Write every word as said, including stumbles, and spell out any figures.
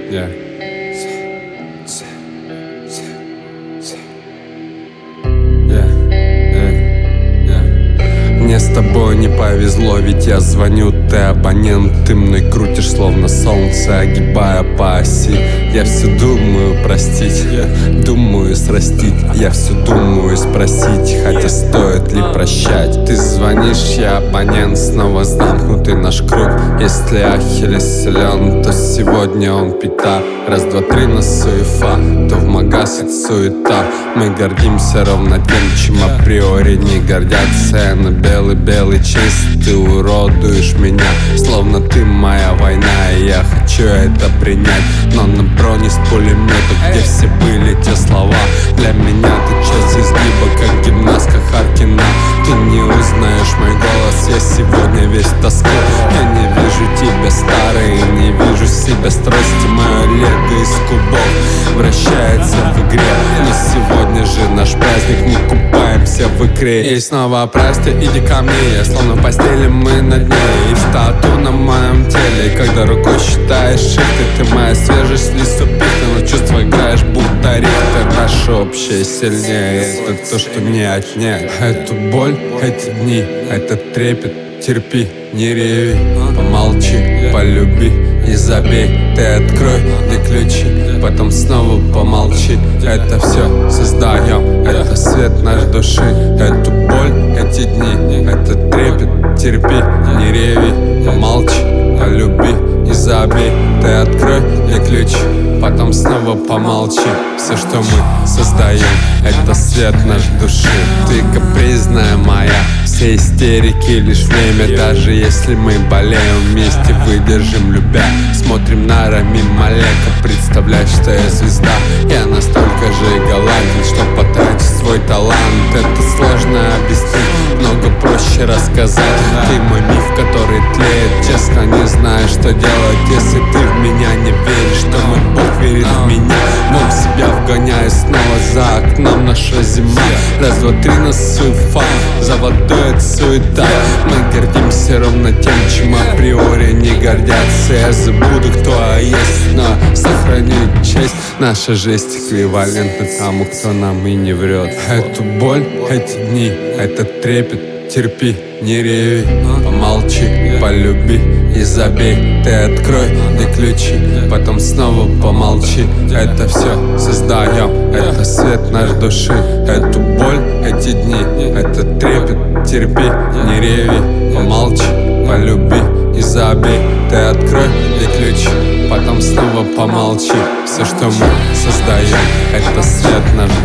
Yeah. Мне с тобой не повезло, ведь я звоню, ты абонент. Ты мной крутишь, словно солнце, огибая по оси. Я все думаю простить, думаю срастить. Я все думаю спросить, хотя стоит ли прощать. Ты звонишь, я абонент, снова замкнутый наш круг. Если Ахиллес силен, то сегодня он пята. Раз, два, три, на суефа, то в магазин суета. Мы гордимся ровно тем, чем априори не гордятся. Я на белый-белый честь, ты уродуешь меня, словно ты моя война, и я хочу это принять. Но на броне с пулеметов, где все были те слова, для меня ты часть изгиба, как гимнастка Харкина. Ты не узнаешь мой голос, я сегодня весь в тоску. Я не вижу тебя старый, не вижу себя стрости. Мое лего из кубов вращается в игре, но сегодня же наш праздник, мы купаемся в икре. И снова прости, иди ко мне, я словно в постели, мы на дне. И в стату на моем теле, когда рукой считаешь шифты, ты моя свежесть, лист убита, но чувства играешь будто рихтер. Наше общее сильнее, это то, что не отнять. Эту боль, эти дни, этот трепет, терпи, не реви, помолчи, полюби и забей. Ты открой, где ключи, потом снова помолчи. Это все создаем, это свет нашей души. Эту боль, эти дни, этот трепет, терпи, не реви, помолчи, полюби и забей. Ты открой, где ключи, потом снова помолчи. Все, что мы создаем, это свет нашей души. Ты капризная моя, все истерики лишь время. Даже если мы болеем вместе, выдержим любя. Смотрим на Рами Малека, представляешь, что я звезда. Я настолько же галантен, что потратить свой талант. Это сложно объяснить, много проще рассказать. Ты мой миф, который тлеет, честно не знаю, что делать. Если ты в меня не веришь, то мой Бог верит в меня. Бог себя вгоняет снова, за окном наша зима. Раз, два, три, на суефа, за водой это суета. Мы гордимся ровно тем, чем априори не гордятся. Я забуду, кто я есть, но сохраню честь. Наша жесть эквивалентна тому, кто нам и не врет. Эту боль, эти дни, этот трепет, терпи, не реви, помолчи, полюби и забей. Ты открой, где ключи, потом снова помолчи. Это все создаем, это свет нашей души. Эту боль, эти дни, этот трепет, терпи, не реви, помолчи, полюби и забей. Ты открой, где ключи, потом снова помолчи. Все, что мы создаем, это свет нашей